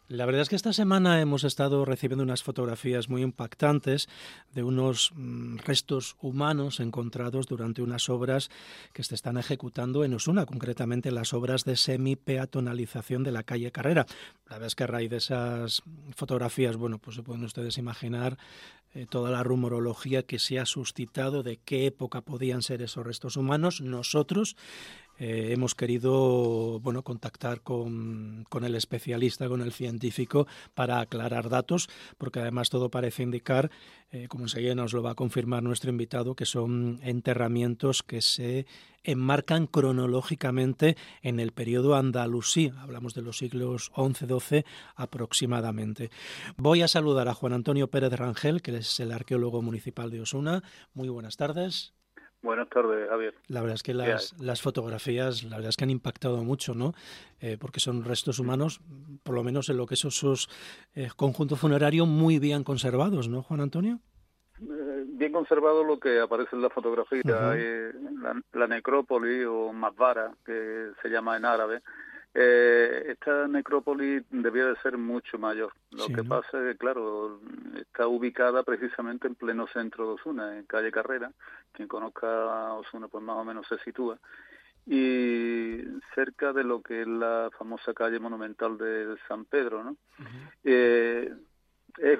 La verdad es que esta semana hemos estado recibiendo unas fotografías muy impactantes de unos restos humanos encontrados durante unas obras que se están ejecutando en Osuna, concretamente las obras de semi-peatonalización de la calle Carrera. La verdad es que a raíz de esas fotografías, bueno, pues se pueden ustedes imaginar toda la rumorología que se ha suscitado de qué época podían ser esos restos humanos. Nosotros hemos querido contactar con el especialista, con el científico, para aclarar datos, porque además todo parece indicar, como enseguida nos lo va a confirmar nuestro invitado, que son enterramientos que se enmarcan cronológicamente en el periodo andalusí. Hablamos de los siglos XI-XII aproximadamente. Voy a saludar a Juan Antonio Pérez Rangel, que es el arqueólogo municipal de Osuna. Muy buenas tardes. Buenas tardes, Javier. La verdad es que las fotografías, la verdad es que han impactado mucho, ¿no? Porque son restos humanos, por lo menos en lo que es esos conjunto funerario, muy bien conservados, ¿no, Juan Antonio? Bien conservado lo que aparece en la fotografía, la necrópolis o Masbara, que se llama en árabe. Esta necrópolis debía de ser mucho mayor. Lo que pasa es que, claro, está ubicada precisamente en pleno centro de Osuna, en calle Carrera. Quien conozca Osuna, pues más o menos se sitúa. Y cerca de lo que es la famosa calle monumental de San Pedro, ¿no? Es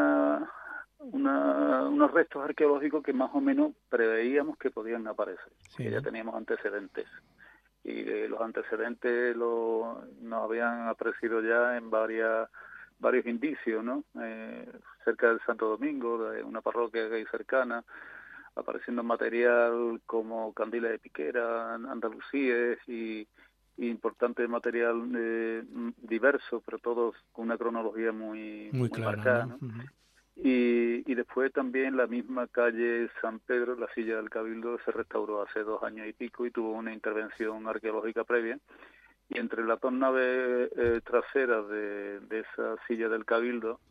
unos restos arqueológicos que más o menos preveíamos que podían aparecer, que ya teníamos antecedentes. Y los antecedentes nos habían aparecido ya en varios indicios, ¿no? Cerca del Santo Domingo, de una parroquia que hay cercana, apareciendo material como candiles de piquera, andalusíes y importante material diverso, pero todos con una cronología muy clara, marcada, ¿no? ¿no? Y después también la misma calle San Pedro, la silla del Cabildo, se restauró hace 2 años y pico y tuvo una intervención arqueológica previa. Y entre las 2 naves traseras de esa silla del Cabildo,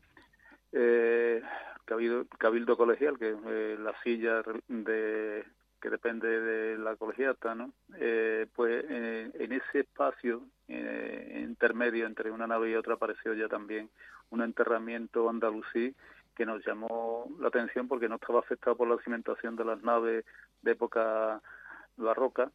Cabildo Colegial, que es la silla que depende de la colegiata, ¿no? En ese espacio intermedio entre una nave y otra apareció ya también un enterramiento andalusí que nos llamó la atención porque no estaba afectado por la cimentación de las naves de época barroca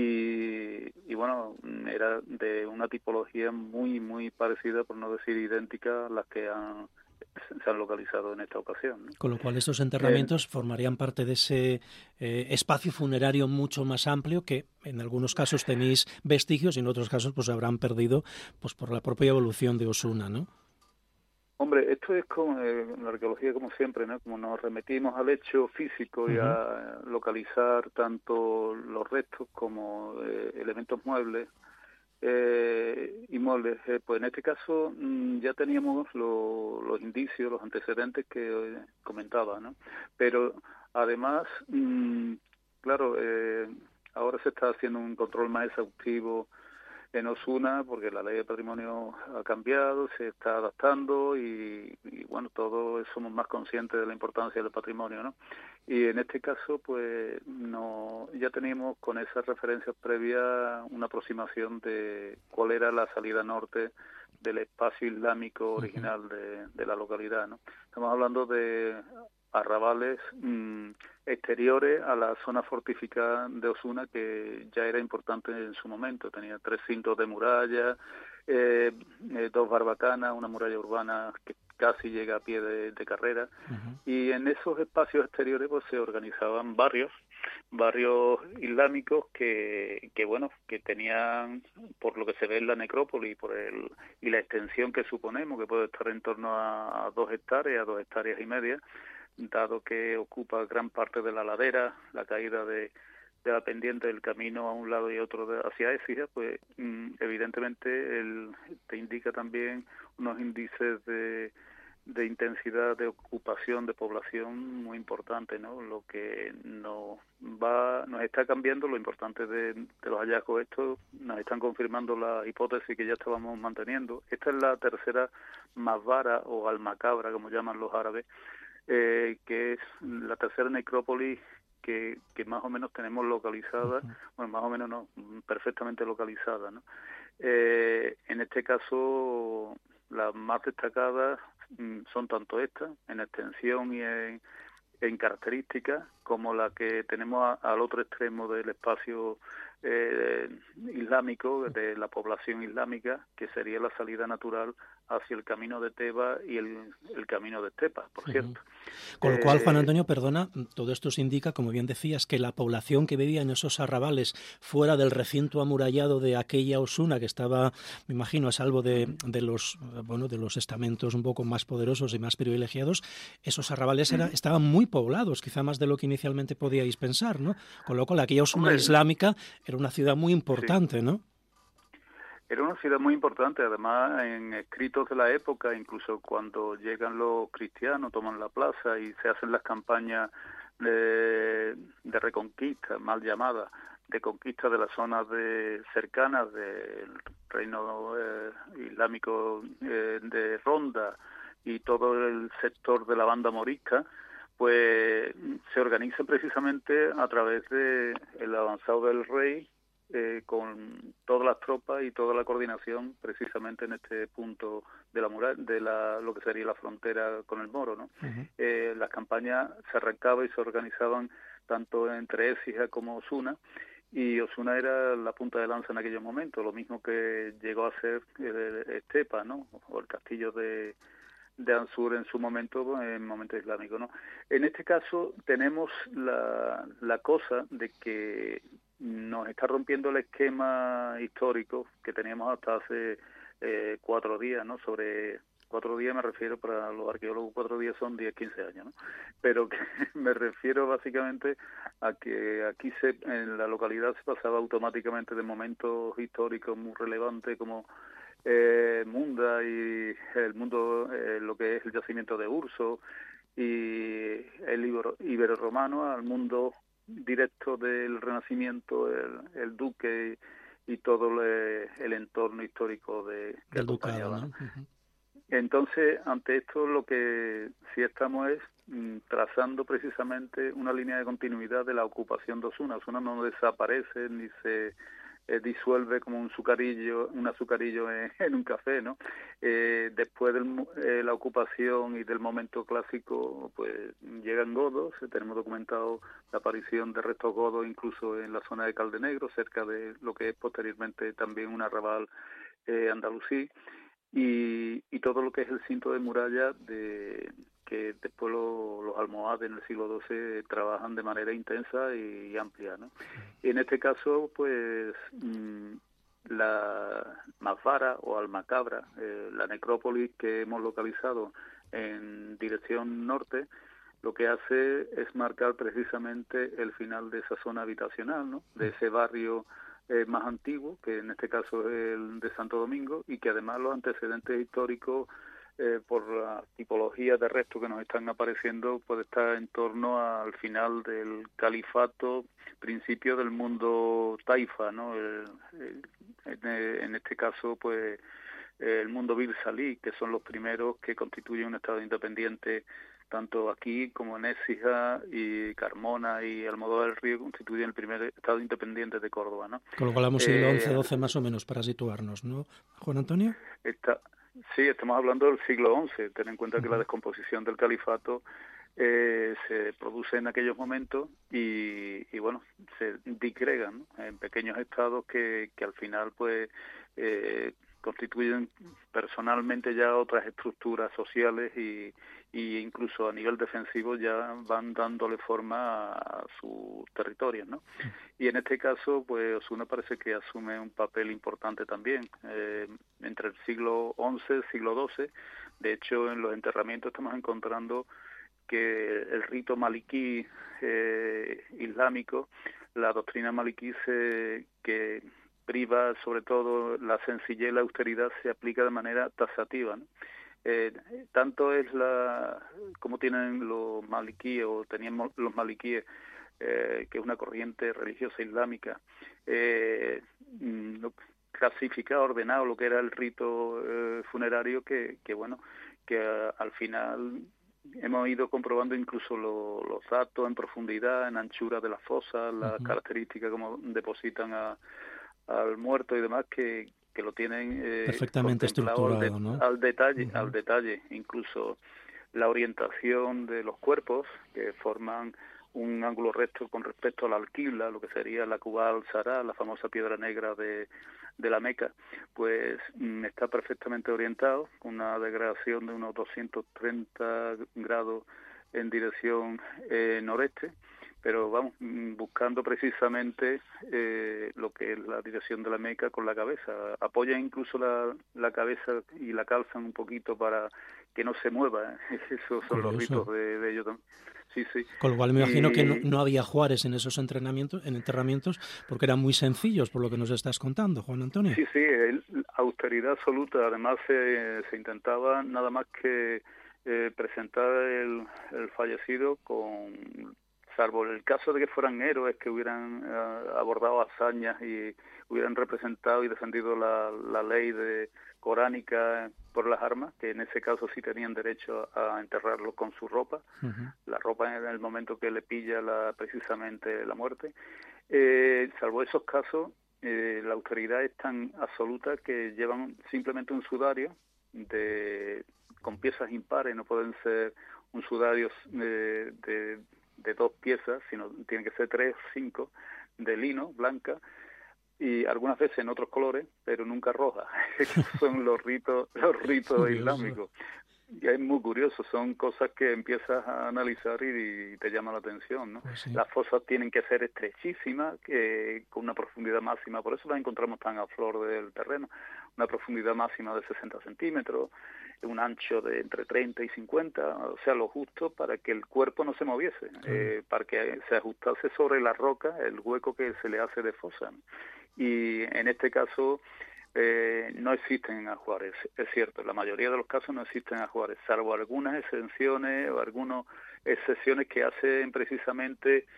y bueno, era de una tipología muy parecida, por no decir idéntica, a las que se han localizado en esta ocasión, ¿no? Con lo cual estos enterramientos formarían parte de ese espacio funerario mucho más amplio que en algunos casos tenéis vestigios y en otros casos pues habrán perdido pues por la propia evolución de Osuna, ¿no? Hombre, esto es como en la arqueología como siempre, ¿no? Como nos remitimos al hecho físico y a localizar tanto los restos como elementos muebles, inmuebles, pues en este caso ya teníamos los indicios, los antecedentes que comentaba, ¿no? Pero además, claro, ahora se está haciendo un control más exhaustivo en Osuna porque la ley de patrimonio ha cambiado, se está adaptando y bueno, todos somos más conscientes de la importancia del patrimonio, ¿no? Y en este caso, pues no, ya teníamos con esas referencias previas una aproximación de cuál era la salida norte del espacio islámico original de la localidad, ¿no? Estamos hablando de arrabales exteriores a la zona fortificada de Osuna, que ya era importante en su momento. Tenía 3 cintos de muralla, 2 barbacanas, una muralla urbana que casi llega a pie de carrera. Y en esos espacios exteriores pues se organizaban barrios islámicos que tenían, por lo que se ve en la necrópolis y la extensión que suponemos, que puede estar en torno a 2 hectáreas, 2 hectáreas y media, dado que ocupa gran parte de la ladera, la caída de la pendiente del camino a un lado y otro hacia Écija, pues evidentemente te indica también unos índices de intensidad de ocupación de población muy importante, ¿no? Lo que nos está cambiando, lo importante de los hallazgos estos, nos están confirmando la hipótesis que ya estábamos manteniendo. Esta es la tercera Masbara o Almacabra, como llaman los árabes, que es la tercera necrópolis que más o menos tenemos localizada, bueno, más o menos no, perfectamente localizada, ¿no? En este caso las más destacadas son tanto estas, en extensión y en características, como la que tenemos al otro extremo del espacio islámico, de la población islámica, que sería la salida natural hacia el camino de Teba y el camino de Estepa, por cierto. Con lo cual, Juan Antonio, perdona, todo esto se indica, como bien decías, que la población que vivía en esos arrabales fuera del recinto amurallado de aquella Osuna, que estaba, me imagino, a salvo de los estamentos un poco más poderosos y más privilegiados, esos arrabales estaban muy poblados, quizá más de lo que inicialmente podíais pensar, ¿no? Con lo cual, aquella Osuna islámica era una ciudad muy importante, ¿no? Era una ciudad muy importante, además en escritos de la época, incluso cuando llegan los cristianos, toman la plaza y se hacen las campañas de reconquista, mal llamadas, de conquista de las zonas cercanas del reino islámico de Ronda y todo el sector de la banda morisca, pues se organiza precisamente a través de el avanzado del rey, con todas las tropas y toda la coordinación precisamente en este punto de la muralla, lo que sería la frontera con el Moro, ¿no? Las campañas se arrancaban y se organizaban tanto entre Écija como Osuna, y Osuna era la punta de lanza en aquellos momentos, lo mismo que llegó a ser Estepa, ¿no? O el castillo de Ansur en su momento, en momento islámico, ¿no? En este caso tenemos la cosa de que nos está rompiendo el esquema histórico que teníamos hasta hace 4 días, ¿no? Sobre 4 días me refiero, para los arqueólogos 4 días son 10, 15 años, ¿no? Pero que me refiero básicamente a que aquí en la localidad se pasaba automáticamente de momentos históricos muy relevantes como Munda y el mundo, lo que es el yacimiento de Urso y el ibero-romano, al mundo directo del Renacimiento, el duque y todo el entorno histórico que acompañaba, ¿no? Entonces, ante esto lo que sí estamos es trazando precisamente una línea de continuidad de la ocupación de Osuna. Osuna no desaparece ni se disuelve como un azucarillo en un café, ¿no? Después de la ocupación y del momento clásico, pues llegan godos. Tenemos documentado la aparición de restos godos incluso en la zona de Caldenegro, cerca de lo que es posteriormente también un arrabal andalusí, y todo lo que es el cinto de muralla que después los almohades en el siglo XII trabajan de manera intensa y amplia, ¿no? Y en este caso, pues la Masvara o Almacabra, la necrópolis que hemos localizado en dirección norte, lo que hace es marcar precisamente el final de esa zona habitacional, ¿no? De ese barrio más antiguo, que en este caso es el de Santo Domingo, y que además los antecedentes históricos, por la tipología de restos que nos están apareciendo, puede estar en torno al final del califato, principio del mundo taifa, ¿no? En este caso, pues el mundo Bir Salí, que son los primeros que constituyen un estado independiente, tanto aquí como en Écija y Carmona y Almodóvar del Río constituyen el primer estado independiente de Córdoba, ¿no? Con lo cual hablamos siglo XI más o menos para situarnos, ¿no, Juan Antonio? Sí, estamos hablando del siglo XI. Ten en cuenta que la descomposición del califato se produce en aquellos momentos y bueno, se disgregan, ¿no? En pequeños estados que al final pues constituyen personalmente ya otras estructuras sociales y incluso a nivel defensivo ya van dándole forma a sus territorios, ¿no? Y en este caso, pues Osuna parece que asume un papel importante también entre el siglo XI y el siglo XII. De hecho, en los enterramientos estamos encontrando que el rito maliquí islámico, la doctrina maliquí que priva sobre todo la sencillez y la austeridad, se aplica de manera taxativa, ¿no? Tanto es como tienen los maliquíes o tenían los maliquíes, que es una corriente religiosa islámica, clasificado, ordenado lo que era el rito funerario, que bueno, que al final hemos ido comprobando incluso los datos en profundidad, en anchura de las fosas, las características como depositan al muerto y demás, que que lo tienen perfectamente contemplado estructurado, ¿no? al detalle, incluso la orientación de los cuerpos que forman un ángulo recto con respecto a la alquibla, lo que sería la Quba al-Sará, la famosa piedra negra de la Meca, pues está perfectamente orientado, con una degradación de unos 230 grados en dirección noreste, pero vamos, buscando precisamente lo que es la dirección de la Meca con la cabeza. Apoyan incluso la cabeza y la calzan un poquito para que no se mueva. Esos son Curioso. los ritos de ellos también. Sí, sí. Con lo cual me imagino que no había Juárez en esos enterramientos, porque eran muy sencillos, por lo que nos estás contando, Juan Antonio. Sí, sí, austeridad absoluta. Además se intentaba nada más que presentar el fallecido salvo el caso de que fueran héroes que hubieran abordado hazañas y hubieran representado y defendido la ley coránica por las armas, que en ese caso sí tenían derecho a enterrarlo con su ropa, la ropa en el momento que le pilla precisamente la muerte. Salvo esos casos, la austeridad es tan absoluta que llevan simplemente un sudario con piezas impares, no pueden ser un sudario de 2 piezas, sino tienen que ser 3, 5, de lino, blanca, y algunas veces en otros colores, pero nunca roja. Son los ritos islámicos. Y es muy curioso, son cosas que empiezas a analizar y te llama la atención, ¿no? Pues sí. Las fosas tienen que ser estrechísimas, con una profundidad máxima, por eso las encontramos tan a flor del terreno, una profundidad máxima de 60 centímetros, un ancho de entre 30 y 50, o sea, lo justo para que el cuerpo no se moviese, para que se ajustase sobre la roca el hueco que se le hace de fosa, ¿no? Y en este caso no existen ajuares, es cierto, en la mayoría de los casos no existen ajuares, salvo algunas exenciones o algunas excepciones que hacen precisamente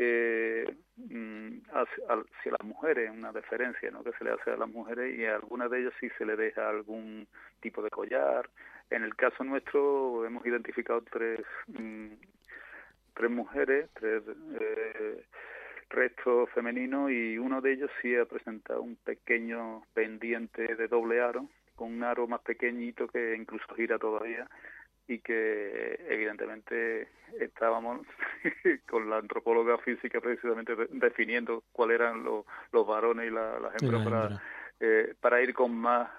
hacia las mujeres, una deferencia, ¿no?, que se le hace a las mujeres, y a algunas de ellas sí se le deja algún tipo de collar. En el caso nuestro hemos identificado tres mujeres, 3 restos femeninos, y uno de ellos sí ha presentado un pequeño pendiente de doble aro, con un aro más pequeñito que incluso gira todavía, y que evidentemente estábamos con la antropóloga física precisamente definiendo cuáles eran los varones y las hembras para ir con más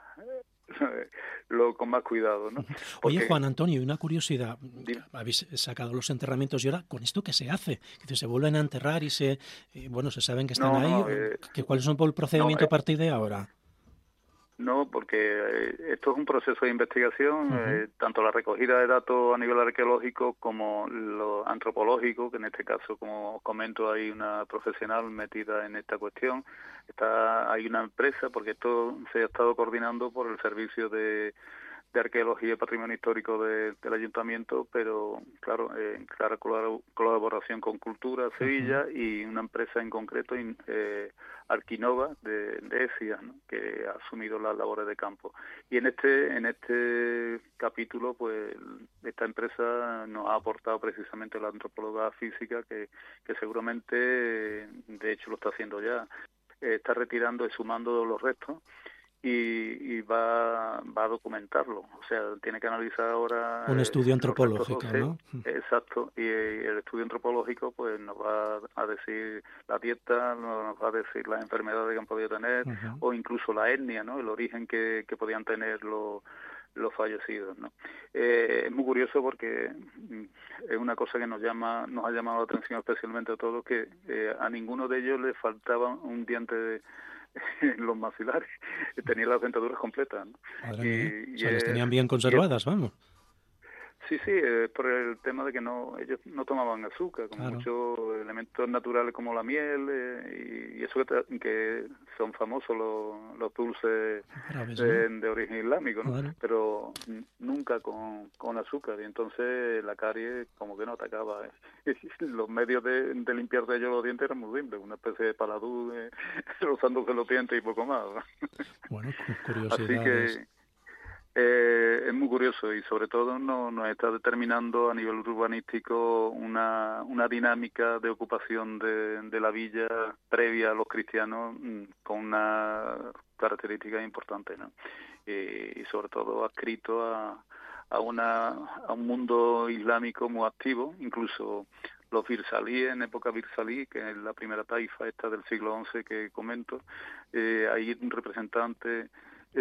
con más cuidado, ¿no? Porque, oye, Juan Antonio, una curiosidad. Habéis sacado los enterramientos y ahora, ¿con esto qué se hace? Que se vuelven a enterrar y se saben que están ahí. ¿Cuáles son el procedimiento a partir de ahora? No, porque esto es un proceso de investigación, tanto la recogida de datos a nivel arqueológico como lo antropológico, que en este caso, como os comento, hay una profesional metida en esta cuestión. Hay una empresa, porque esto se ha estado coordinando por el Servicio de Arqueología y Patrimonio Histórico del Ayuntamiento, pero claro, en clara colaboración con Cultura Sevilla y una empresa en concreto, Arquinova de ESIA, ¿no?, que ha asumido las labores de campo. Y en este capítulo, pues esta empresa nos ha aportado precisamente la antropóloga física que seguramente, de hecho lo está haciendo ya, está retirando y sumando los restos y va a documentarlo, o sea, tiene que analizar ahora un estudio antropológico, ¿no? Exacto, y el estudio antropológico pues nos va a decir la dieta, nos va a decir las enfermedades que han podido tener, o incluso la etnia, ¿no?, el origen que podían tener los fallecidos, ¿no? Es muy curioso porque es una cosa que nos ha llamado la atención especialmente a todos, que a ninguno de ellos le faltaba un diente en los maxilares, tenían las dentaduras completas, ¿no? O sea, las tenían bien conservadas, vamos. Sí, por el tema de que ellos no tomaban azúcar, con muchos elementos naturales como la miel, y eso que son famosos los dulces de origen islámico, ¿no? Claro. Pero nunca con azúcar, y entonces la caries como que no atacaba. Los medios de limpiar de ellos los dientes eran muy simples, una especie de paladú rozándose los dientes y poco más, ¿no? Bueno, curiosidades. Así que Es muy curioso y sobre todo nos está determinando a nivel urbanístico una dinámica de ocupación de la villa previa a los cristianos con una característica importante, ¿no? Y sobre todo adscrito a un mundo islámico muy activo, incluso los birsalíes, en época birsalí, que es la primera taifa esta del siglo XI que comento, hay un representante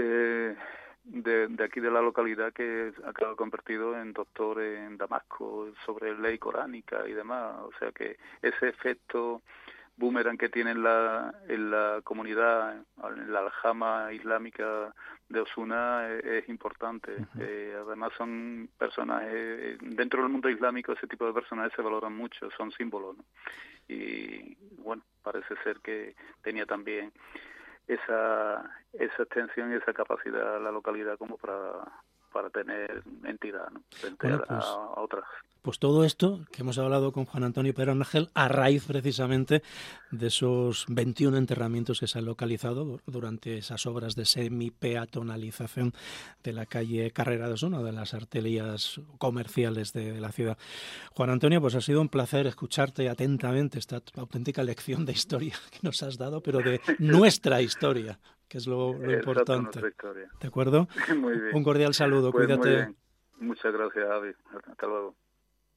de aquí de la localidad que acaba convertido en doctor en Damasco sobre ley coránica y demás, o sea que ese efecto boomerang que tiene en la comunidad, en la aljama islámica de Osuna es importante. Uh-huh. Además son personajes, dentro del mundo islámico ese tipo de personajes se valoran mucho, son símbolos, ¿no? Y bueno, parece ser que tenía también esa extensión y esa capacidad la localidad como para tener entidad, ¿no? Frente Bueno, a otras. pues todo esto que hemos hablado con Juan Antonio Pérez Ángel a raíz precisamente de esos 21 enterramientos que se han localizado durante esas obras de semi-peatonalización de la calle Carreras, una de las arterias comerciales de la ciudad. Juan Antonio, pues ha sido un placer escucharte atentamente esta auténtica lección de historia que nos has dado, pero de nuestra historia, que es lo Exacto, importante. nuestra historia. ¿De acuerdo? Muy bien. Un cordial saludo, Pues muy cuídate. bien. Muchas gracias, Avi. Hasta luego.